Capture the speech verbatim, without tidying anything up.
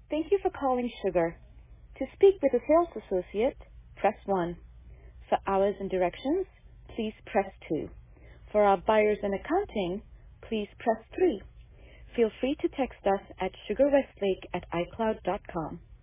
Thank you for calling Sugar. To speak with a sales associate, press one. For hours and directions, please press two. For our buyers and accounting, please press three. Feel free to text us at sugarwestlake at icloud dot com.